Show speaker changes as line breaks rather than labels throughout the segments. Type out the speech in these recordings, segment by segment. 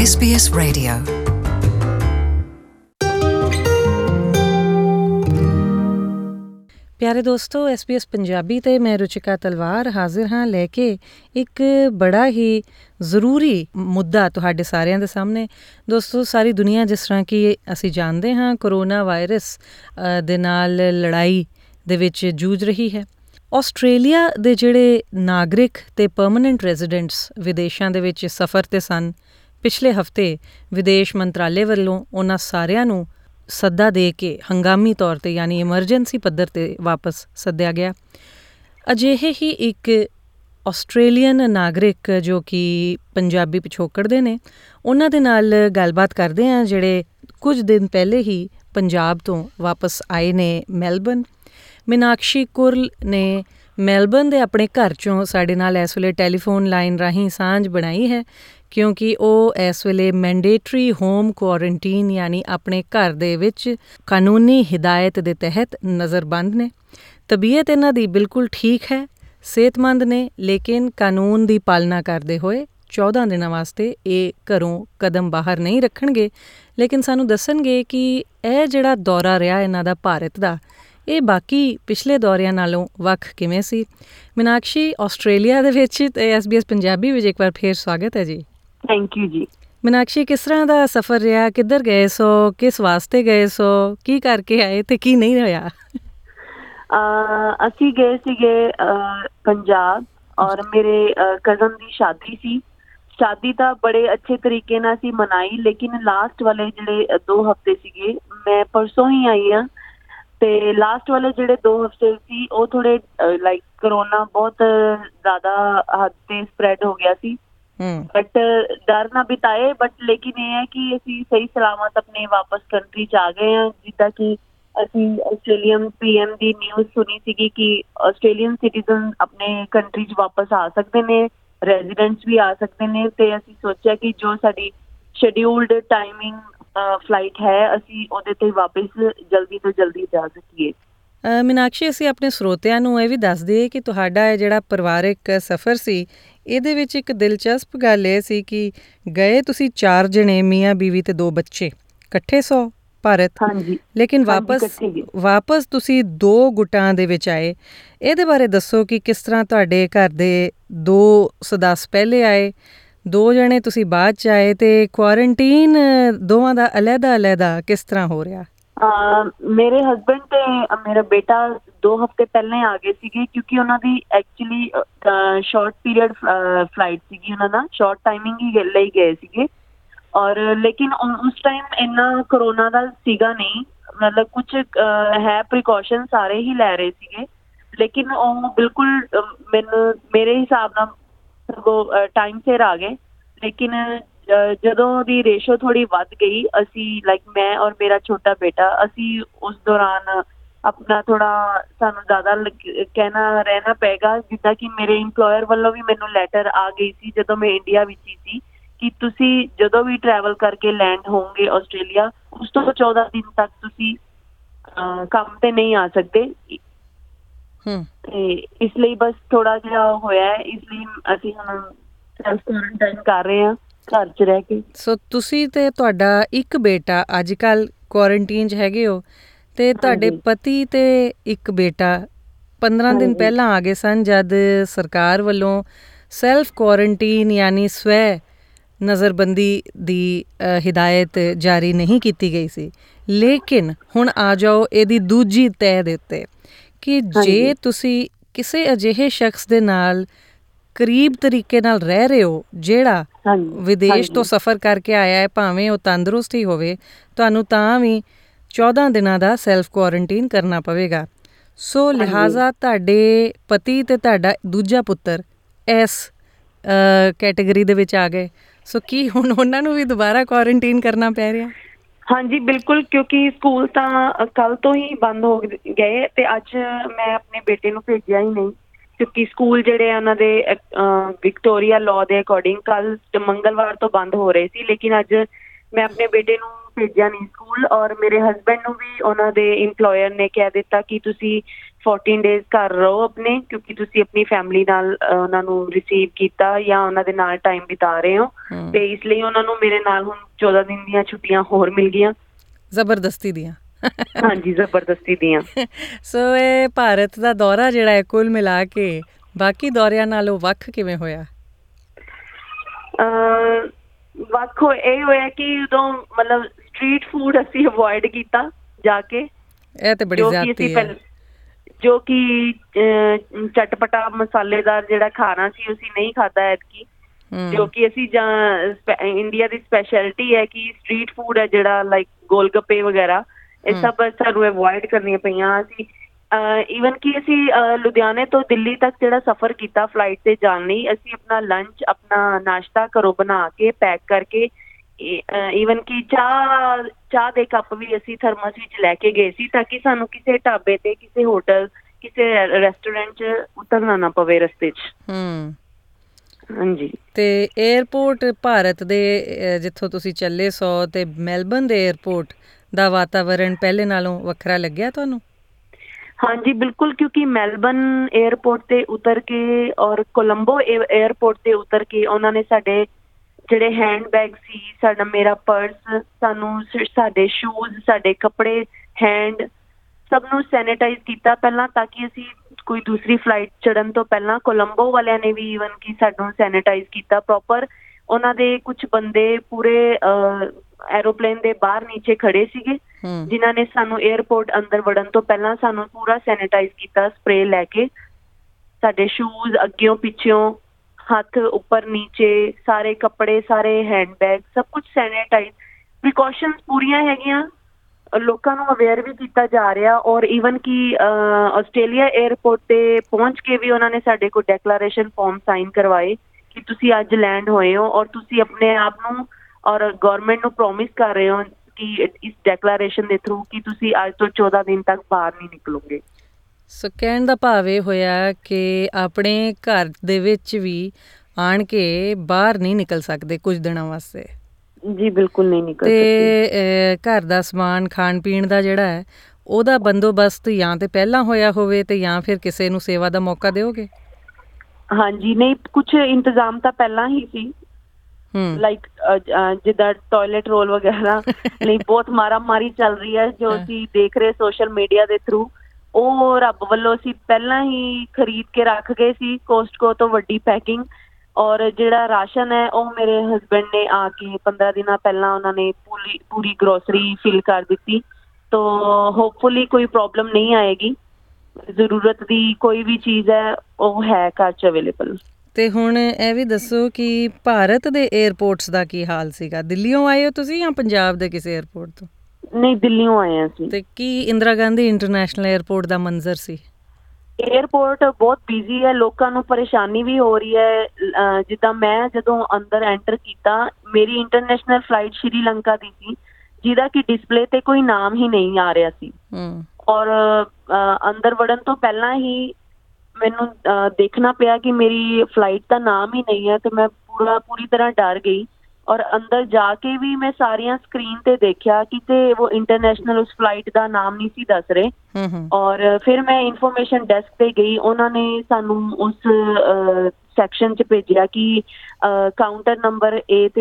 SBS Radio। ਪਿਆਰੇ ਦੋਸਤੋ, SBS Punjabi ਤੇ ਮੈਂ ਰੁਚਿਕਾ ਤਲਵਾਰ ਹਾਜ਼ਰ ਹਾਂ ਲੈ ਕੇ ਇੱਕ ਬੜਾ ਹੀ ਜ਼ਰੂਰੀ ਮੁੱਦਾ ਤੁਹਾਡੇ ਸਾਰਿਆਂ ਦੇ ਸਾਹਮਣੇ। ਦੋਸਤੋ, ਸਾਰੀ ਦੁਨੀਆ ਜਿਸ ਤਰ੍ਹਾਂ ਕਿ ਅਸੀਂ ਜਾਣਦੇ ਹਾਂ ਕਰੋਨਾ ਵਾਇਰਸ ਦੇ ਨਾਲ ਲੜਾਈ ਦੇ ਵਿੱਚ ਜੂਝ ਰਹੀ ਹੈ। ਆਸਟ੍ਰੇਲੀਆ ਦੇ ਜਿਹੜੇ ਨਾਗਰਿਕ ਤੇ ਪਰਮਾਨੈਂਟ ਰੈਜ਼ੀਡੈਂਟਸ ਵਿਦੇਸ਼ਾਂ ਦੇ ਵਿੱਚ ਸਫ਼ਰ 'ਤੇ ਸਨ, ਪਿਛਲੇ ਹਫ਼ਤੇ ਵਿਦੇਸ਼ ਮੰਤਰਾਲੇ ਵੱਲੋਂ ਉਹਨਾਂ ਸਾਰਿਆਂ ਨੂੰ ਸੱਦਾ ਦੇ ਕੇ ਹੰਗਾਮੀ ਤੌਰ 'ਤੇ ਯਾਨੀ ਐਮਰਜੈਂਸੀ ਪੱਧਰ 'ਤੇ ਵਾਪਸ ਸੱਦਿਆ ਗਿਆ। ਅਜਿਹੇ ਹੀ ਇੱਕ ਆਸਟ੍ਰੇਲੀਅਨ ਨਾਗਰਿਕ ਜੋ ਕਿ ਪੰਜਾਬੀ ਪਿਛੋਕੜ ਦੇ ਨੇ, ਉਹਨਾਂ ਦੇ ਨਾਲ ਗੱਲਬਾਤ ਕਰਦੇ ਹਾਂ ਜਿਹੜੇ ਕੁਝ ਦਿਨ ਪਹਿਲੇ ਹੀ ਪੰਜਾਬ ਤੋਂ ਵਾਪਸ ਆਏ ਨੇ ਮੈਲਬਰਨ। ਮੀਨਾਕਸ਼ੀ ਕੁਰਲ ਨੇ ਮੈਲਬਰਨ ਦੇ ਆਪਣੇ ਘਰ 'ਚੋਂ ਸਾਡੇ ਨਾਲ ਇਸ ਵੇਲੇ ਟੈਲੀਫੋਨ ਲਾਈਨ ਰਾਹੀਂ ਸਾਂਝ ਬਣਾਈ ਹੈ, ਕਿਉਂਕਿ ਉਹ ਇਸ ਵੇਲੇ ਮੈਂਡੇਟਰੀ ਹੋਮ ਕੁਆਰੰਟੀਨ ਯਾਨੀ ਆਪਣੇ ਘਰ ਦੇ ਵਿੱਚ ਕਾਨੂੰਨੀ ਹਿਦਾਇਤ ਦੇ ਤਹਿਤ ਨਜ਼ਰਬੰਦ ਨੇ। ਤਬੀਅਤ ਇਹਨਾਂ ਦੀ ਬਿਲਕੁਲ ਠੀਕ ਹੈ, ਸਿਹਤਮੰਦ ਨੇ, ਲੇਕਿਨ ਕਾਨੂੰਨ ਦੀ ਪਾਲਣਾ ਕਰਦੇ ਹੋਏ 14 ਦਿਨਾਂ ਵਾਸਤੇ ਇਹ ਘਰੋਂ ਕਦਮ ਬਾਹਰ ਨਹੀਂ ਰੱਖਣਗੇ। ਲੇਕਿਨ ਸਾਨੂੰ ਦੱਸਣਗੇ ਕਿ ਇਹ ਜਿਹੜਾ ਦੌਰਾ ਰਿਹਾ ਇਹਨਾਂ ਦਾ ਭਾਰਤ ਦਾ, ਇਹ ਬਾਕੀ ਪਿਛਲੇ ਦੌਰਿਆਂ ਨਾਲੋਂ ਵੱਖ ਕਿਵੇਂ ਸੀ। ਮੀਨਾਕਸ਼ੀ, ਆਸਟ੍ਰੇਲੀਆ ਦੇ ਵਿੱਚ ਤੇ SBS ਪੰਜਾਬੀ ਵਿੱਚ ਇੱਕ ਵਾਰ ਫੇਰ ਸਵਾਗਤ ਹੈ ਜੀ।
ਥੈਂਕ ਯੂ ਜੀ।
ਮੀਨਾਕਸ਼ੀ, ਕਿਸ ਤਰ੍ਹਾਂ ਦਾ ਸਫ਼ਰ ਰਿਹਾ? ਕਿੱਧਰ ਗਏ ਸੋ? ਕਿਸ ਵਾਸਤੇ ਗਏ ਸੋ? ਕੀ ਕਰਕੇ ਆਏ ਤੇ ਕੀ ਨਹੀਂ ਹੋਇਆ?
ਅਸੀਂ ਗਏ ਸੀਗੇ ਪੰਜਾਬ, ਔਰ ਮੇਰੇ ਕਜ਼ਨ ਦੀ ਸ਼ਾਦੀ ਸੀ। ਸ਼ਾਦੀ ਤਾਂ ਬੜੇ ਅੱਛੇ ਤਰੀਕੇ ਨਾਲ ਅਸੀਂ ਮਨਾਈ, ਲੇਕਿਨ ਲਾਸਟ ਵਾਲੇ ਜਿਹੜੇ 2 ਹਫ਼ਤੇ ਸੀਗੇ, ਮੈਂ ਪਰਸੋਂ ਹੀ ਆਈ ਹਾਂ, ਤੇ ਲਾਸਟ ਵਾਲੇ ਜਿਹੜੇ 2 ਹਫ਼ਤੇ ਸੀ ਉਹ ਥੋੜੇ ਲਾਈਕ ਕਰੋਨਾ ਬਹੁਤ ਜ਼ਿਆਦਾ ਹੱਦ ਤੇ ਸਪਰੈਡ ਹੋ ਗਿਆ ਸੀ। ਬਟ ਡਰ ਨਾ ਬਿਤਾਏ, ਬਟ ਲੇਕਿਨ ਇਹ ਹੈ ਕਿ ਅਸੀਂ ਸਹੀ ਸਲਾਮਤ ਆਪਣੇ ਵਾਪਸ ਕੰਟਰੀ 'ਚ ਆ ਗਏ ਹਾਂ। ਜਿੱਦਾਂ ਕਿ ਅਸੀਂ ਆਸਟ੍ਰੇਲੀਅਨ PM ਦੀ ਨਿਊਜ਼ ਸੁਣੀ ਸੀਗੀ ਕਿ ਆਸਟ੍ਰੇਲੀਅਨ ਸਿਟੀਜ਼ਨ ਆਪਣੇ ਕੰਟਰੀ 'ਚ ਵਾਪਸ ਆ ਸਕਦੇ ਨੇ, ਰੈਜ਼ੀਡੈਂਟਸ ਵੀ ਆ ਸਕਦੇ ਨੇ, ਤੇ ਅਸੀਂ ਸੋਚਿਆ ਕਿ ਜੋ ਸਾਡੀ ਸ਼ੈਡਿਊਲਡ ਟਾਈਮਿੰਗ ਫਲਾਈਟ ਹੈ, ਅਸੀਂ ਉਹਦੇ 'ਤੇ ਵਾਪਸ ਜਲਦੀ ਤੋਂ ਜਲਦੀ ਜਾ ਸਕੀਏ।
ਮੀਨਾਕਸ਼ੀ, ਅਸੀਂ ਆਪਣੇ ਸਰੋਤਿਆਂ ਨੂੰ ਇਹ ਵੀ ਦੱਸ ਦਈਏ ਕਿ ਤੁਹਾਡਾ ਇਹ ਜਿਹੜਾ ਪਰਿਵਾਰਿਕ ਸਫ਼ਰ ਸੀ, ਇਹਦੇ ਵਿੱਚ ਇੱਕ ਦਿਲਚਸਪ ਗੱਲ ਇਹ ਸੀ ਕਿ ਗਏ ਤੁਸੀਂ 4 ਜਣੇ, ਮੀਆਂ ਬੀਵੀ ਤੇ 2 ਬੱਚੇ, ਇਕੱਠੇ ਸੋ ਭਾਰਤ। ਹਾਂਜੀ। ਲੇਕਿਨ ਵਾਪਸ ਤੁਸੀਂ 2 ਗੁੱਟਾਂ ਦੇ ਵਿੱਚ ਆਏ। ਇਹਦੇ ਬਾਰੇ ਦੱਸੋ ਕਿ ਕਿਸ ਤਰ੍ਹਾਂ ਤੁਹਾਡੇ ਘਰ ਦੇ 2 ਸਦੱਸ ਪਹਿਲੇ ਆਏ, 2 ਜਣੇ ਤੁਸੀਂ ਬਾਅਦ 'ਚ ਆਏ, ਤੇ ਕੁਆਰੰਟੀਨ ਦੋਵਾਂ ਦਾ ਅਲੱਗ-ਅਲੱਗ ਕਿਸ ਤਰ੍ਹਾਂ ਹੋ ਰਿਹਾ?
ਮੇਰੇ ਹਸਬੈਂਡ ਤੇ ਮੇਰਾ ਬੇਟਾ 2 ਹਫ਼ਤੇ ਪਹਿਲਾਂ ਹੀ ਆ ਗਏ ਸੀਗੇ, ਕਿਉਂਕਿ ਉਹਨਾਂ ਦੀ ਐਕਚੁਅਲੀ ਸ਼ਾਰਟ ਪੀਰੀਅਡ ਫਲਾਈਟ ਸੀਗੀ, ਉਹਨਾਂ ਦਾ ਸ਼ਾਰਟ ਟਾਈਮਿੰਗ ਹੀ ਲਈ ਗਏ ਸੀਗੇ। ਔਰ ਲੇਕਿਨ ਉਸ ਟਾਈਮ ਇੰਨਾ ਕਰੋਨਾ ਦਾ ਸੀਗਾ ਨਹੀਂ, ਮਤਲਬ ਕੁਛ ਹੈ ਪ੍ਰੀਕੋਸ਼ਨ ਸਾਰੇ ਹੀ ਲੈ ਰਹੇ ਸੀਗੇ, ਲੇਕਿਨ ਉਹ ਬਿਲਕੁਲ ਮੇਰੇ ਹਿਸਾਬ ਨਾਲ ਸਗੋਂ ਟਾਈਮ ਸਿਰ ਆ ਗਏ। ਲੇਕਿਨ ਜਦੋਂ ਦੀ ਰੇਸ਼ੋ ਥੋੜ੍ਹੀ ਵੱਧ ਗਈ, ਅਸੀਂ ਲਾਈਕ ਮੈਂ ਔਰ ਮੇਰਾ ਛੋਟਾ ਬੇਟਾ, ਅਸੀਂ ਉਸ ਦੌਰਾਨ ਆਪਣਾ ਥੋੜ੍ਹਾ ਸਾਨੂੰ ਜ਼ਿਆਦਾ ਰਹਿਣਾ ਪਏਗਾ। ਜਿੱਦਾਂ ਕਿ ਮੇਰੇ ਇੰਪਲੋਇਰ ਵੱਲੋਂ ਵੀ ਮੈਨੂੰ ਲੈਟਰ ਆ ਗਈ ਸੀ ਜਦੋਂ ਮੈਂ ਇੰਡੀਆ ਵਿੱਚ ਹੀ ਸੀ ਕਿ ਤੁਸੀਂ ਜਦੋਂ ਵੀ ਟਰੈਵਲ ਕਰਕੇ ਲੈਂਡ ਹੋਵੋਗੇ ਆਸਟ੍ਰੇਲੀਆ, ਉਸ ਤੋਂ 14 ਦਿਨ ਤੱਕ ਤੁਸੀਂ ਕੰਮ 'ਤੇ ਨਹੀਂ ਆ ਸਕਦੇ। ਤੇ ਇਸ ਲਈ ਬਸ ਥੋੜ੍ਹਾ ਜਿਹਾ ਹੋਇਆ, ਇਸ ਲਈ ਅਸੀਂ ਹੁਣ ਸੈਲਫ ਕੁਆਰੰਟਾਈਨ ਕਰ ਰਹੇ ਹਾਂ ਘਰ 'ਚ ਰਹਿ ਕੇ। ਸੋ
ਤੁਸੀਂ ਤੇ ਤੁਹਾਡਾ ਇੱਕ ਬੇਟਾ ਅੱਜ ਕੱਲ੍ਹ ਕੁਆਰੰਟੀਨ 'ਚ ਹੈਗੇ ਹੋ, ਤੇ ਤੁਹਾਡੇ ਪਤੀ ਤੇ ਇੱਕ ਬੇਟਾ 15 ਦਿਨ ਪਹਿਲਾਂ ਆ ਗਏ ਸਨ, ਜਦ ਸਰਕਾਰ ਵੱਲੋਂ ਸੈਲਫ ਕੁਆਰੰਟੀਨ ਯਾਨੀ ਸਵੈ ਨਜ਼ਰਬੰਦੀ ਦੀ ਹਿਦਾਇਤ ਜਾਰੀ ਨਹੀਂ ਕੀਤੀ ਗਈ ਸੀ। ਲੇਕਿਨ ਹੁਣ ਆ ਜਾਓ ਇਹਦੀ ਦੂਜੀ ਤਹਿ ਦੇ ਉੱਤੇ ਕਿ ਜੇ ਤੁਸੀਂ ਕਿਸੇ ਅਜਿਹੇ ਸ਼ਖਸ ਦੇ ਨਾਲ ਕਰੀਬ ਤਰੀਕੇ ਨਾਲ ਰਹਿ ਰਹੇ ਹੋ ਜਿਹੜਾ ਵਿਦੇਸ਼ ਤੋਂ ਸਫ਼ਰ ਕਰਕੇ ਆਇਆ ਹੈ, ਭਾਵੇਂ ਉਹ ਤੰਦਰੁਸਤ ਹੀ ਹੋਵੇ, ਤੁਹਾਨੂੰ ਤਾਂ ਵੀ 14 ਦਿਨਾਂ ਦਾ ਸੈਲਫ ਕੁਆਰੰਟੀਨ ਕਰਨਾ ਪਵੇਗਾ। ਸੋ ਲਿਹਾਜ਼ਾ ਤੁਹਾਡੇ ਪਤੀ ਤੇ ਤੁਹਾਡਾ ਦੂਜਾ ਪੁੱਤਰ ਇਸ ਕੈਟੇਗਰੀ ਦੇ ਵਿੱਚ ਆ ਗਏ। ਸੋ ਕੀ ਹੁਣ ਉਹਨਾਂ ਨੂੰ ਵੀ ਦੁਬਾਰਾ ਕੁਆਰੰਟੀਨ ਕਰਨਾ ਪੈ ਰਿਹਾ?
ਹਾਂਜੀ, ਬਿਲਕੁਲ, ਕਿਉਂਕਿ ਸਕੂਲ ਤਾਂ ਕੱਲ੍ਹ ਤੋਂ ਹੀ ਬੰਦ ਹੋ ਗਏ, ਤੇ ਅੱਜ ਮੈਂ ਆਪਣੇ ਬੇਟੇ ਨੂੰ ਭੇਜਿਆ ਹੀ ਨਹੀਂ, ਕਿਉਂਕਿ ਸਕੂਲ ਜਿਹੜੇ ਉਹਨਾਂ ਦੇ ਵਿਕਟੋਰੀਆ ਲਾਅ ਦੇ ਅਕੋਰਡਿੰਗ ਕੱਲ੍ਹ ਮੰਗਲਵਾਰ ਤੋਂ ਬੰਦ ਹੋ ਰਹੇ ਸੀ, ਲੇਕਿਨ ਅੱਜ ਮੈਂ ਆਪਣੇ ਬੇਟੇ ਨੂੰ ਭੇਜਿਆ ਨਹੀਂ ਸਕੂਲ, ਔਰ ਮੇਰੇ ਹਸਬੈਂਡ ਨੂੰ ਵੀ ਉਹਨਾਂ ਦੇ ਇੰਪਲੋਇਰ ਨੇ ਕਹਿ ਦਿੱਤਾ ਕਿ ਤੁਸੀਂ 14 ਡੇਜ਼ ਘਰ ਰਹੋ ਆਪਣੇ, ਕਿਉਂਕਿ ਤੁਸੀਂ ਆਪਣੀ ਫੈਮਿਲੀ ਨਾਲ ਉਹਨਾਂ ਨੂੰ ਰਿਸੀਵ ਕੀਤਾ ਜਾਂ ਉਹਨਾਂ ਦੇ ਨਾਲ ਟਾਈਮ ਬਿਤਾ ਰਹੇ ਹੋ, ਤੇ ਇਸ ਲਈ ਉਹਨਾਂ ਨੂੰ ਮੇਰੇ ਨਾਲ ਹੁਣ 14 ਦਿਨ ਦੀਆਂ ਛੁੱਟੀਆਂ ਹੋਰ ਮਿਲ ਗਈਆਂ,
ਜ਼ਬਰਦਸਤੀ ਦੀਆਂ।
ਹਾਂਜੀ, ਜ਼ਬਰਦਸਤੀ ਦੀਆਂ।
ਸੋ ਇਹ ਭਾਰਤ ਦਾ ਦੌਰਾ ਜਿਹੜਾ ਹੈ ਕੁੱਲ ਮਿਲਾ ਕੇ ਬਾਕੀ ਦੌਰਿਆਂ ਨਾਲੋਂ ਵੱਖ ਕਿਵੇਂ ਹੋਇਆ?
ਵੱਖ ਇਹ ਹੋਇਆ ਕਿ ਉਦੋਂ ਮਤਲਬ ਸਟਰੀਟ ਫੂਡ ਅਸੀਂ ਅਵੋਇਡ ਕੀਤਾ ਜਾ ਕੇ,
ਇਹ ਤੇ ਬੜੀ ਜ਼ਿਆਦਤੀ ਹੈ।
ਜੋ ਕਿ ਚਟਪਟਾ ਮਸਾਲੇਦਾਰ ਜਿਹੜਾ ਖਾਣਾ ਸੀ ਅਸੀਂ ਨਹੀਂ ਖਾਧਾ ਐਤਕੀ, ਜੋ ਕਿ ਅਸੀਂ ਇੰਡੀਆ ਦੀ ਸਪੈਸ਼ਲਿਟੀ ਹੈ ਕਿ ਸਟਰੀਟ ਫੂਡ ਹੈ ਜਿਹੜਾ ਲਾਈਕ ਗੋਲ ਗੱਪੇ ਵਗੈਰਾ, ਇਹ ਸਭ ਸਾਨੂੰ ਅਵੋਇਡ ਕਰਨੀਆਂ ਪਈਆਂ। ਅਸੀਂ ਈਵਨ ਕਿ ਅਸੀਂ ਲੁਧਿਆਣੇ ਤੋਂ ਦਿੱਲੀ ਤੱਕ ਜਿਹੜਾ ਸਫ਼ਰ ਕੀਤਾ ਫਲਾਈਟ ਤੇ ਜਾਣ ਲਈ, ਅਸੀਂ ਆਪਣਾ ਲੰਚ ਆਪਣਾ ਨਾਸ਼ਤਾ ਘਰੋਂ ਬਣਾ ਕੇ ਪੈਕ ਕਰਕੇ, ਈਵਨ ਕਿ ਚਾਹ ਦੇ ਕੱਪ ਵੀ ਅਸੀਂ ਥਰਮਸ ਵਿੱਚ ਲੈ ਕੇ ਗਏ ਸੀ ਤਾਂ ਕਿ ਸਾਨੂੰ ਕਿਸੇ ਢਾਬੇ ਤੇ, ਕਿਸੇ ਹੋਟਲ, ਕਿਸੇ ਰੈਸਟੋਰੈਂਟ 'ਚ ਉਤਰਨਾ ਨਾ ਪਵੇ ਰਸਤੇ 'ਚ। ਹਾਂਜੀ। ਤੇ
ਏਅਰਪੋਰਟ ਭਾਰਤ ਦੇ ਜਿੱਥੋਂ ਤੁਸੀਂ ਚੱਲੇ ਸੋ ਤੇ ਮੈਲਬਰਨ ਦੇ ਏਅਰਪੋਰਟ ਦਾ ਵਾਤਾਵਰਨ ਪਹਿਲੇ ਨਾਲੋਂ ਵੱਖਰਾ ਲੱਗਿਆ ਤੁਹਾਨੂੰ?
ਹਾਂਜੀ ਬਿਲਕੁਲ, ਕਿਉਂਕਿ ਮੈਲਬਰਨ ਏਅਰਪੋਰਟ ਤੇ ਉਤਰ ਕੇ ਔਰ ਕੋਲੰਬੋ ਏਅਰਪੋਰਟ ਤੇ ਉਤਰ ਕੇ ਉਹਨਾਂ ਨੇ ਸਾਡੇ ਜਿਹੜੇ ਹੈਂਡ ਬੈਗ ਸੀ, ਮੇਰਾ ਪਰਸ, ਸਾਨੂੰ ਸਾਡੇ ਸ਼ੂਜ਼, ਸਾਡੇ ਕੱਪੜੇ, ਹੈਂਡ, ਸਭ ਨੂੰ ਸੈਨੀਟਾਈਜ਼ ਕੀਤਾ ਪਹਿਲਾਂ, ਤਾਂ ਕਿ ਅਸੀਂ ਕੋਈ ਦੂਸਰੀ ਫਲਾਈਟ ਚੜ੍ਹਨ ਤੋਂ ਪਹਿਲਾਂ। ਕੋਲੰਬੋ ਵਾਲਿਆਂ ਨੇ ਵੀ ਈਵਨ ਕਿ ਸਾਨੂੰ ਸੈਨੀਟਾਈਜ਼ ਕੀਤਾ ਪ੍ਰੋਪਰ। ਉਹਨਾਂ ਦੇ ਕੁਝ ਬੰਦੇ ਪੂਰੇ ਐਰੋਪਲੇਨ ਦੇ ਬਾਹਰ ਨੀਚੇ ਖੜੇ ਸੀਗੇ, ਜਿਨ੍ਹਾਂ ਨੇ ਸਾਨੂੰ ਏਅਰਪੋਰਟ ਅੰਦਰ ਵੜਨ ਤੋਂ ਪਹਿਲਾਂ ਸਾਨੂੰ ਪੂਰਾ ਸੈਨੀਟਾਈਜ਼ ਕੀਤਾ, ਸਪਰੇ ਲੈ ਕੇ। ਸਾਡੇ ਸ਼ੂਜ਼ ਅੱਗਿਓਂ ਪਿੱਛਿਓਂ, ਹੱਥ ਉੱਪਰ ਨੀਚੇ, ਸਾਰੇ ਕੱਪੜੇ, ਸਾਰੇ ਹੈਂਡ ਬੈਗ, ਸਭ ਕੁਝ ਸੈਨੀਟਾਈਜ਼। ਪ੍ਰੀਕਾਸ਼ਨਸ ਪੂਰੀਆਂ ਹੈਗੀਆਂ, ਲੋਕਾਂ ਨੂੰ ਅਵੇਅਰ ਵੀ ਕੀਤਾ ਜਾ ਰਿਹਾ। ਔਰ ਈਵਨ ਕਿ ਆਸਟ੍ਰੇਲੀਆ ਏਅਰਪੋਰਟ ਤੇ ਪਹੁੰਚ ਕੇ ਵੀ ਉਹਨਾਂ ਨੇ ਸਾਡੇ ਕੋਲ ਡੈਕਲਾਰੇਸ਼ਨ ਫਾਰਮ ਸਾਈਨ ਕਰਵਾਏ ਕਿ ਤੁਸੀਂ ਅੱਜ ਲੈਂਡ ਹੋਏ ਹੋ ਔਰ ਤੁਸੀਂ ਆਪਣੇ ਆਪ ਨੂੰ ਔਰ ਗੌਰਮੈਂਟ ਨੂੰ ਪ੍ਰੋਮਿਸ ਕਰ ਰਹੇ ਹੋ ਕਿ ਇਸ ਡੈਕਲਾਰੇਸ਼ਨ ਦੇ ਥਰੂ ਕਿ ਤੁਸੀਂ ਅੱਜ ਤੋਂ 14 ਦਿਨ ਤੱਕ ਬਾਹਰ ਨਹੀਂ ਨਿਕਲੋਗੇ।
ਸੋ ਕਹਿਣ ਦਾ ਭਾਵ ਇਹ ਹੋਇਆ ਕਿ ਆਪਣੇ ਘਰ ਦੇ ਵਿੱਚ ਵੀ ਆਣ ਕੇ ਬਾਹਰ ਨਹੀਂ ਨਿਕਲ ਸਕਦੇ ਕੁਝ ਦਿਨਾਂ ਵਾਸਤੇ।
ਜੀ ਬਿਲਕੁਲ ਨਹੀਂ ਨਿਕਲ ਸਕਦੇ।
ਤੇ ਘਰ ਦਾ ਸਮਾਨ, ਖਾਣ ਪੀਣ ਦਾ ਜਿਹੜਾ ਹੈ ਉਹਦਾ ਬੰਦੋਬਸਤ ਜਾਂ ਤੇ ਪਹਿਲਾਂ ਹੋਇਆ ਹੋਵੇ ਤੇ ਜਾਂ ਫਿਰ ਕਿਸੇ ਨੂੰ ਸੇਵਾ ਦਾ ਮੌਕਾ ਦਿਓਗੇ?
ਹਾਂਜੀ, ਨਹੀਂ, ਕੁਝ ਇੰਤਜ਼ਾਮ ਤਾਂ ਪਹਿਲਾਂ ਹੀ ਸੀ, ਲਾਈਕ ਜਿੱਦਾਂ ਟਾਇਲਟ ਰੋਲ ਵਗੈਰਾ ਲਈ ਬਹੁਤ ਮਾਰਾਮਾਰੀ ਚੱਲ ਰਹੀ ਹੈ ਜੋ ਅਸੀਂ ਦੇਖ ਰਹੇ ਸੋਸ਼ਲ ਮੀਡੀਆ ਦੇ ਥਰੂ। ਉਹ ਰੱਬ ਵੱਲੋਂ ਅਸੀਂ ਪਹਿਲਾਂ ਹੀ ਖਰੀਦ ਕੇ ਰੱਖ ਗਏ ਸੀ ਕੋਸਟਕੋ ਤੋਂ ਵੱਡੀ ਪੈਕਿੰਗ। ਔਰ ਜਿਹੜਾ ਰਾਸ਼ਨ ਹੈ ਉਹ ਮੇਰੇ ਹਸਬੈਂਡ ਨੇ ਆ ਕੇ 15 ਦਿਨਾਂ ਪਹਿਲਾਂ ਉਹਨਾਂ ਨੇ ਪੂਰੀ ਗਰੋਸਰੀ ਫਿਲ ਕਰ ਦਿੱਤੀ। ਤੋ ਹੋਪਫੁਲੀ ਕੋਈ ਪ੍ਰੋਬਲਮ ਨਹੀਂ ਆਏਗੀ। ਜ਼ਰੂਰਤ ਦੀ ਕੋਈ ਵੀ ਚੀਜ਼ ਹੈ ਉਹ ਹੈ ਘਰ 'ਚ ਅਵੇਲੇਬਲ।
ਤੇ ਹੁਣ ਇਹ ਵੀ ਦੱਸੋ ਕਿ ਭਾਰਤ ਦੇ ਏਅਰਪੋਰਟਸ ਦਾ ਕੀ ਹਾਲ ਸੀਗਾ? ਦਿੱਲੀੋਂ ਆਏ ਹੋ ਤੁਸੀਂ ਜਾਂ ਪੰਜਾਬ ਦੇ ਕਿਸੇ ਏਅਰਪੋਰਟ ਤੋਂ?
ਨਹੀਂ, ਦਿੱਲੀੋਂ ਆਏ ਹਾਂ ਅਸੀਂ।
ਤੇ ਕੀ ਇੰਦਰਾ ਗਾਂਧੀ ਇੰਟਰਨੈਸ਼ਨਲ ਏਅਰਪੋਰਟ ਦਾ ਮੰਜ਼ਰ ਸੀ?
ਏਅਰਪੋਰਟ ਬਹੁਤ ਬਿਜ਼ੀ ਹੈ, ਲੋਕਾਂ ਨੂੰ ਪਰੇਸ਼ਾਨੀ ਵੀ ਹੋ ਰਹੀ ਹੈ। ਜਿੱਦਾਂ ਮੈਂ ਜਦੋਂ ਅੰਦਰ ਐਂਟਰ ਕੀਤਾ, ਮੇਰੀ ਇੰਟਰਨੈਸ਼ਨਲ ਫਲਾਈਟ ਸ਼੍ਰੀਲੰਕਾ ਦੀ ਸੀ, ਜਿਹਦਾ ਕਿ ਡਿਸਪਲੇ ਤੇ ਕੋਈ ਨਾਮ ਹੀ ਨਹੀਂ ਆ ਰਿਹਾ ਸੀ। ਔਰ ਅੰਦਰ ਵੜਨ ਤੋਂ ਪਹਿਲਾਂ ਹੀ ਮੈਨੂੰ ਦੇਖਣਾ ਪਿਆ ਕਿ ਮੇਰੀ ਫਲਾਈਟ ਦਾ ਨਾਮ ਹੀ ਨਹੀਂ ਹੈ, ਤੇ ਮੈਂ ਪੂਰੀ ਤਰ੍ਹਾਂ ਡਰ ਗਈ। ਔਰ ਅੰਦਰ ਜਾ ਕੇ ਵੀ ਮੈਂ ਸਾਰੀਆਂ ਸਕਰੀਨ ਤੇ ਦੇਖਿਆ ਕਿਤੇ ਉਹ ਇੰਟਰਨੈਸ਼ਨਲ ਉਸ ਫਲਾਈਟ ਦਾ ਨਾਮ ਨਹੀਂ ਸੀ ਦੱਸ ਰਹੇ। ਔਰ ਫਿਰ ਮੈਂ ਇਨਫੋਰਮੇਸ਼ਨ ਡੈਸਕ ਤੇ ਗਈ, ਉਹਨਾਂ ਨੇ ਸਾਨੂੰ ਉਸ ਸੈਕਸ਼ਨ 'ਚ ਭੇਜਿਆ ਕਿ ਕਾਊਂਟਰ ਨੰਬਰ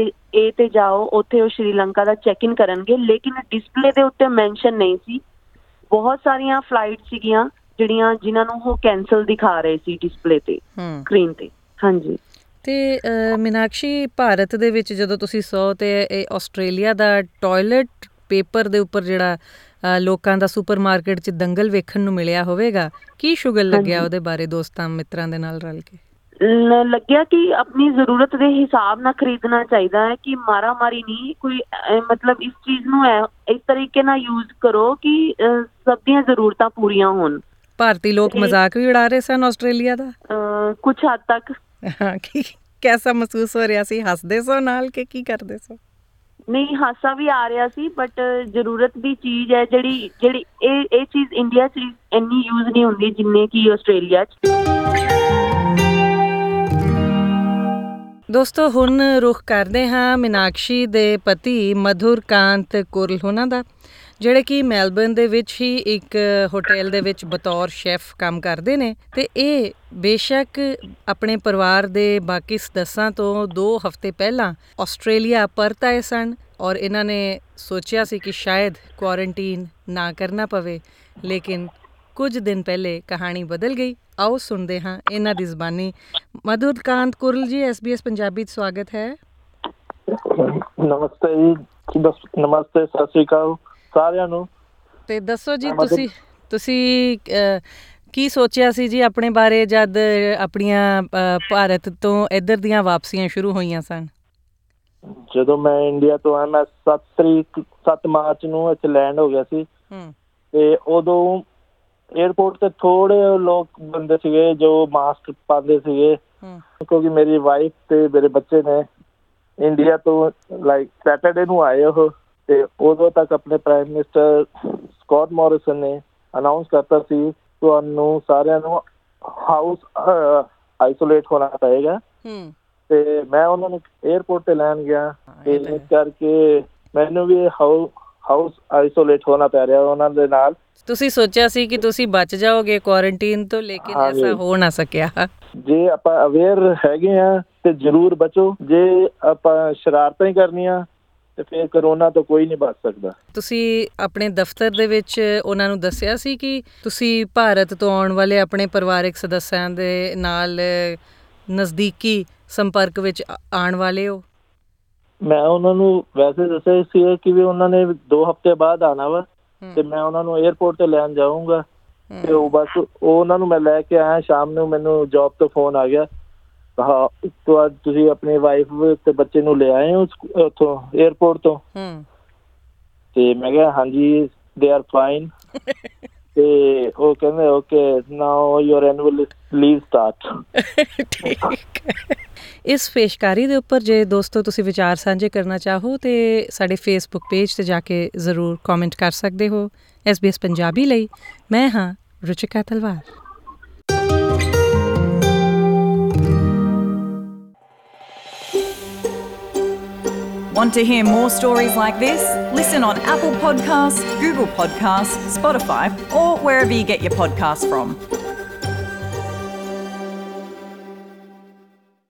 ਏ ਤੇ ਜਾਓ, ਉੱਥੇ ਉਹ ਸ਼੍ਰੀਲੰਕਾ ਦਾ ਚੈੱਕ ਇਨ ਕਰਨਗੇ। ਲੇਕਿਨ ਡਿਸਪਲੇ ਦੇ ਉੱਤੇ ਮੈਂਸ਼ਨ ਨਹੀਂ ਸੀ। ਬਹੁਤ ਸਾਰੀਆਂ ਫਲਾਈਟ ਸੀਗੀਆਂ ਜਿਨ੍ਹਾਂ ਨੂੰ ਉਹ ਕੈਂਸਲ ਦਿਖਾ ਰਹੇ ਸੀ ਡਿਸਪਲੇ ਤੇ, ਸਕਰੀਨ ਤੇ। ਹਾਂਜੀ।
ਤੇ ਮੀਨਾਕਸ਼ੀ, ਭਾਰਤ ਦੇ ਵਿੱਚ ਜਦੋਂ ਤੁਸੀਂ ਸੌ ਤੇ ਇਹ ਆਸਟ੍ਰੇਲੀਆ ਦਾ ਟਾਇਲਟ ਪੇਪਰ ਦੇ ਉੱਪਰ ਜਿਹੜਾ ਲੋਕਾਂ ਦਾ ਸੁਪਰਮਾਰਕੀਟ 'ਚ ਦੰਗਲ ਵੇਖਣ ਨੂੰ ਮਿਲਿਆ ਹੋਵੇਗਾ, ਕੀ ਸ਼ੁਗਲ ਲੱਗਿਆ ਉਹਦੇ ਬਾਰੇ ਦੋਸਤਾਂ ਮਿੱਤਰਾਂ ਦੇ ਨਾਲ ਰਲ ਕੇ?
ਲੱਗਿਆ ਕਿ ਆਪਣੀ ਜ਼ਰੂਰਤ ਦੇ ਹਿਸਾਬ ਨਾਲ ਖਰੀਦਣਾ ਚਾਹੀਦਾ ਹੈ, ਕਿ ਮਾਰਾਮਾਰੀ ਨਹੀਂ। ਕੋਈ ਮਤਲਬ ਇਸ ਚੀਜ਼ ਨੂੰ ਇਸ ਤਰੀਕੇ ਨਾਲ ਯੂਜ਼ ਕਰੋ ਕਿ ਸਭ ਦੀਆਂ ਜ਼ਰੂਰਤਾਂ ਪੂਰੀਆਂ ਹੋਣ।
ਭਾਰਤੀ ਲੋਕ ਮਜ਼ਾਕ ਵੀ ਉਡਾ ਰਹੇ ਸਨ ਆਸਟ੍ਰੇਲੀਆ ਦਾ
ਕੁਝ ਹੱਦ ਤੱਕ।
ਹਾਂ, ਕੈਸਾ ਮਹਿਸੂਸ ਹੋ ਰਿਹਾ ਸੀ? ਹੱਸਦੇ ਸੋ ਨਾਲ ਕਿ ਕੀ ਕਰਦੇ ਸੋ?
ਨਹੀਂ, ਹਾਸਾ ਵੀ ਆ ਰਿਹਾ ਸੀ, ਬਟ ਜ਼ਰੂਰਤ ਦੀ ਚੀਜ਼ ਹੈ ਜਿਹੜੀ ਇਹ ਚੀਜ਼ ਇੰਡੀਆ 'ਚ ਇੰਨੀ ਯੂਜ਼ ਨਹੀਂ ਹੁੰਦੀ ਜਿੰਨੇ ਕਿ ਆਸਟ੍ਰੇਲੀਆ 'ਚ।
ਦੋਸਤੋ ਹੁਣ ਰੁਖ ਕਰਦੇ ਹਾਂ ਮੀਨਾਕਸ਼ੀ ਦੇ ਪਤੀ ਮਧੁਰਕਾਂਤ ਕੁਰਲ ਉਹਨਾਂ ਦਾ, ਜਿਹੜੇ ਕਿ ਮੈਲਬਰਨ ਦੇ ਵਿੱਚ ਹੀ ਇੱਕ ਹੋਟਲ ਦੇ ਵਿੱਚ ਬਤੌਰ ਸ਼ੈਫ ਕੰਮ ਕਰਦੇ ਨੇ। ਅਤੇ ਇਹ ਬੇਸ਼ੱਕ ਆਪਣੇ ਪਰਿਵਾਰ ਦੇ ਬਾਕੀ ਸਦੱਸਾਂ ਤੋਂ 2 ਹਫ਼ਤੇ ਪਹਿਲਾਂ ਆਸਟ੍ਰੇਲੀਆ ਪਰਤ ਆਏ ਸਨ ਔਰ ਇਹਨਾਂ ਨੇ ਸੋਚਿਆ ਸੀ ਕਿ ਸ਼ਾਇਦ ਕੁਆਰੰਟੀਨ ਨਾ ਕਰਨਾ ਪਵੇ, ਲੇਕਿਨ ਕੁਝ ਦਿਨ ਪਹਿਲੇ ਕਹਾਣੀ ਬਦਲ ਗਈ। ਆਓ ਸੁਣਦੇ ਹਾਂ ਇਹਨਾਂ ਦੀ ਜ਼ਬਾਨੀ। ਮਧੁਰਕਾਂਤ ਕੁਰਲ ਜੀ, SBS ਪੰਜਾਬੀ 'ਚ ਸਵਾਗਤ ਹੈ।
ਨਮਸਤੇ ਜੀ, ਨਮਸਤੇ, ਸਤਿ ਸ਼੍ਰੀ ਅਕਾਲ ਸਾਰਿਆਂ ਨੂੰ।
ਤੇ ਦੱਸੋ ਜੀ, ਤੁਸੀਂ ਕੀ ਸੋਚਿਆ ਸੀ ਜੀ ਆਪਣੇ ਬਾਰੇ ਜਦ ਆਪਣੀਆਂ ਭਾਰਤ ਤੋਂ ਇੱਧਰ ਦੀਆਂ ਵਾਪਸੀਆਂ ਸ਼ੁਰੂ ਹੋਈਆਂ ਸਨ?
ਜਦੋਂ ਮੈਂ ਇੰਡੀਆ ਤੋਂ ਆਇਆ, ਮੈਂ 7 ਮਾਰਚ ਨੂੰ ਇੱਥੇ ਲੈਂਡ ਹੋ ਗਿਆ ਸੀ। ਤੇ ਉਦੋਂ ਏਅਰਪੋਰਟ ਤੇ ਥੋੜੇ ਲੋਕ ਬੰਦੇ ਸੀਗੇ ਜੋ ਮਾਸਕ ਪਾਉਂਦੇ ਸੀਗੇ, ਕਿਉਂਕਿ ਮੇਰੀ ਵਾਈਫ ਤੇ ਮੇਰੇ ਬੱਚੇ ਨੇ ਇੰਡੀਆ ਤੋਂ ਲਾਈਕ ਸੈਟਰਡੇ ਨੂੰ ਆਏ ਉਹ। ਤੇ ਉਦੋਂ ਤੱਕ ਆਪਣੇ ਪ੍ਰਾਈਮ ਮਿਨਿਸਟਰ ਸਕੌਟ ਮੋਰਿਸਨ ਨੇ ਅਨਾਊਂਸ ਕਰਤਾ ਸੀ ਤੁਹਾਨੂੰ ਸਾਰਿਆਂ ਨੂੰ ਹਾਊਸ ਆਈਸੋਲੇਟ ਹੋਣਾ ਪਏਗਾ। ਤੇ ਮੈਂ ਉਹਨਾਂ ਨੂੰ ਏਅਰਪੋਰਟ ਤੇ ਲੈਣ ਗਿਆ ਤੇ ਇਸ ਕਰਕੇ ਮੈਨੂੰ ਵੀ ਹਾਊਸ ਆਈਸੋਲੇਟ ਹੋਣਾ ਪੈ ਰਿਹਾ ਉਹਨਾਂ ਦੇ ਨਾਲ।
ਤੁਸੀਂ ਸੋਚਿਆ ਸੀ ਕਿ ਤੁਸੀਂ ਬਚ ਜਾਓਗੇ ਕੁਆਰੰਟੀਨ ਤੋਂ, ਲੇਕਿਨ ਐਸਾ ਹੋ ਨਾ ਸਕਿਆ।
ਜੇ ਆਪਾਂ ਅਵੇਅਰ ਹੈਗੇ ਆ ਤੇ ਜ਼ਰੂਰ ਬਚੋ, ਜੇ ਆਪਾਂ ਸ਼ਰਾਰਤਾਂ ਹੀ ਕਰਨੀਆਂ ਤੇ ਫਿਰ ਕਰੋਨਾ ਤੋਂ ਕੋਈ ਨਹੀਂ ਬਚ ਸਕਦਾ।
ਤੁਸੀਂ ਆਪਣੇ ਦਫ਼ਤਰ ਦੇ ਵਿੱਚ ਉਹਨਾਂ ਨੂੰ ਦੱਸਿਆ ਸੀ ਕਿ ਤੁਸੀਂ ਭਾਰਤ ਤੋਂ ਆਉਣ ਵਾਲੇ ਆਪਣੇ ਪਰਿਵਾਰਕ ਸਦੱਸਿਆਂ ਦੇ ਨਾਲ ਨਜ਼ਦੀਕੀ ਸੰਪਰਕ ਵਿੱਚ ਆਉਣ ਵਾਲੇ ਹੋ? ਮੈਂ
ਉਹਨਾਂ ਨੂੰ ਵੈਸੇ ਦੱਸਿਆ ਸੀ ਕਿ ਵੀ ਉਹਨਾਂ ਨੇ 2 ਹਫ਼ਤੇ ਬਾਅਦ ਆਉਣਾ ਵਾ ਤੇ ਮੈਂ ਉਹਨਾਂ ਨੂੰ ਏਅਰਪੋਰਟ ਤੇ ਲੈਣ ਜਾਊਂਗਾ। ਤੇ ਉਹ ਬਸ ਉਹਨਾਂ ਨੂੰ ਮੈਂ ਲੈ ਕੇ ਆਇਆ। ਸ਼ਾਮ ਨੂੰ ਮੈਨੂੰ ਜੌਬ ਤੋਂ ਫੋਨ ਆ ਗਿਆ, ਹਾਂ ਤੁਸੀਂ ਆਪਣੀ ਵਾਈਫ ਤੇ ਬੱਚੇ ਨੂੰ ਲੈ ਆਏ ਹੋ ਉੱਥੋਂ ਏਅਰਪੋਰਟ ਤੋਂ? ਤੇ ਮੈਂ ਕਿਹਾ ਹਾਂਜੀ, ਦੇ ਆਰ ਫਾਈਨ। ਤੇ ਉਹ ਕਹਿੰਦੇ okay, now your annual leave start.
ਇਸ ਪੇਸ਼ਕਾਰੀ ਦੇ ਉੱਪਰ ਜੇ ਦੋਸਤੋ ਤੁਸੀਂ ਵਿਚਾਰ ਸਾਂਝੇ ਕਰਨਾ ਚਾਹੋ ਤੇ ਸਾਡੇ ਫੇਸਬੁੱਕ ਪੇਜ ਤੇ ਜਾ ਕੇ ਜ਼ਰੂਰ ਕਮੈਂਟ ਕਰ ਸਕਦੇ ਹੋ। SBS ਪੰਜਾਬੀ ਲਈ ਮੈਂ ਹਾਂ ਰੁਚਿਕਾ ਤਲਵਾਰ।
Want to hear more stories like this? Listen on Apple Podcasts, Google Podcasts, Spotify, or wherever you get your podcasts from.